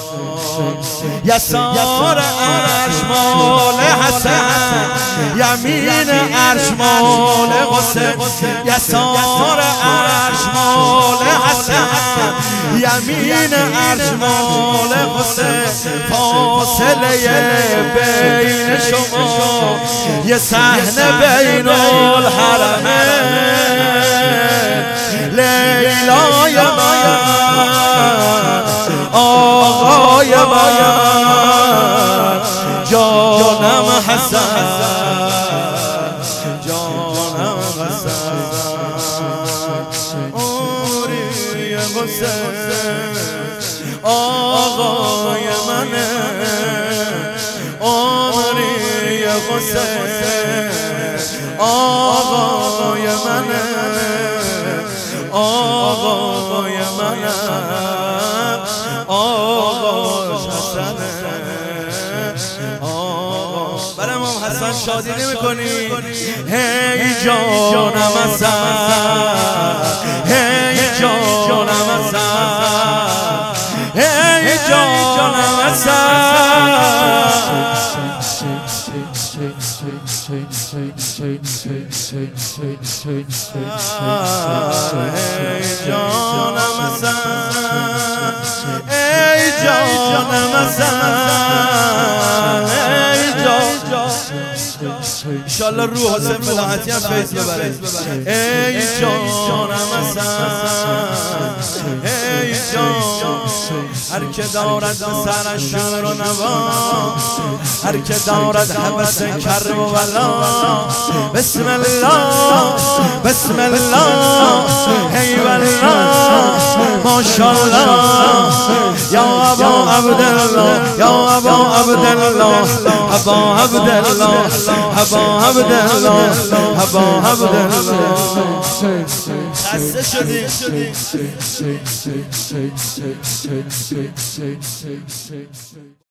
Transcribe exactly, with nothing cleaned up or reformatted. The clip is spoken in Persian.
یسار عرش مال حسن، یمین عرش مال حسین. یسار عرش مال حسن، یمین عرش مال حسین. فاصله بین شما یه صحنه بین الحرمین. لیلای من، آقای من، جانم حسن، جانم حسن. عمری حسین آقای منه، عمری حسین آقای منه، آقای منه، آقاش حسنه. برای امام حسن شادی نمی کنی؟ هی جانم حسن، هی جانم حسن، هی جانم حسن. ای جانم حسن، ای جانم حسن، ای جان. انشالله روح حسین ملاحتی هم فیض ببره. ای جانم حسن، ای جان. هر که دارد به سرش شور و نوا، هر که دارد حبس کرب و بلا. بسم الله، بسم الله، هی والله، ماشاءالله. یا ابا عبدالله، یا ابا عبدالله، ابا عبدالله، ابا عبدالله، ابا عبدالله. خسته شدی.